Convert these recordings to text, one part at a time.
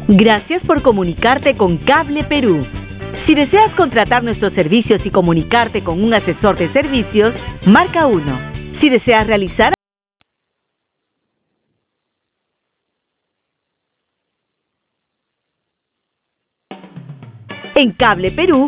Gracias por comunicarte con Cable Perú. Si deseas contratar nuestros servicios y comunicarte con un asesor de servicios, marca 1. Si deseas realizar en Cable Perú.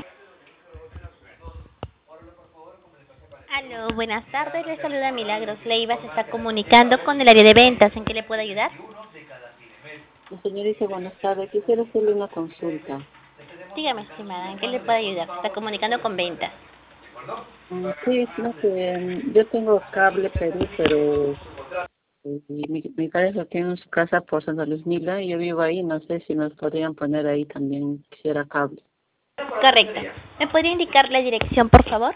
Aló, buenas tardes, le saluda Milagros Leiva, se está comunicando con el área de ventas, ¿en qué le puedo ayudar? Señorita, buenas tardes. Quisiera hacerle una consulta. Dígame, estimada, ¿en qué le puedo ayudar? Se está comunicando con ventas. Sí, no que yo tengo Cable Perú, pero mi pareja tiene su casa por Santa Luz Mila y yo vivo ahí. No sé si nos podrían poner ahí también. Quisiera cable. Correcto. ¿Me podría indicar la dirección, por favor?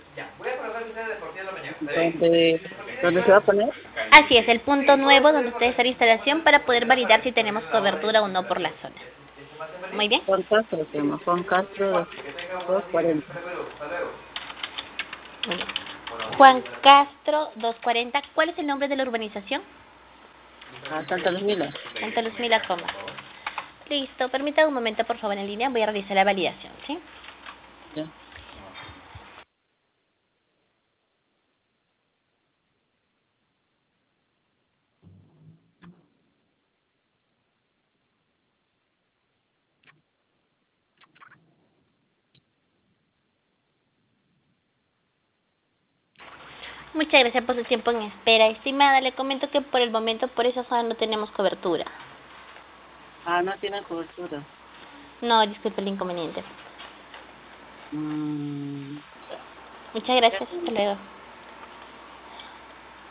¿Dónde se va a poner? Así es, el punto nuevo donde usted está la instalación para poder validar si tenemos cobertura o no por la zona. Muy bien. Juan Castro se llama. Juan Castro 240. Muy bien. Juan Castro 240. ¿Cuál es el nombre de la urbanización? Santa Luz Mila. Santa Luz Mila, Coma. Listo, permítame un momento, por favor, en línea. Voy a realizar la validación, ¿sí? Ya. Muchas gracias por su tiempo en espera. Estimada, le comento que por el momento por esa zona no tenemos cobertura. No tiene cobertura. No, disculpe el inconveniente. Mm, Muchas gracias. Hasta luego.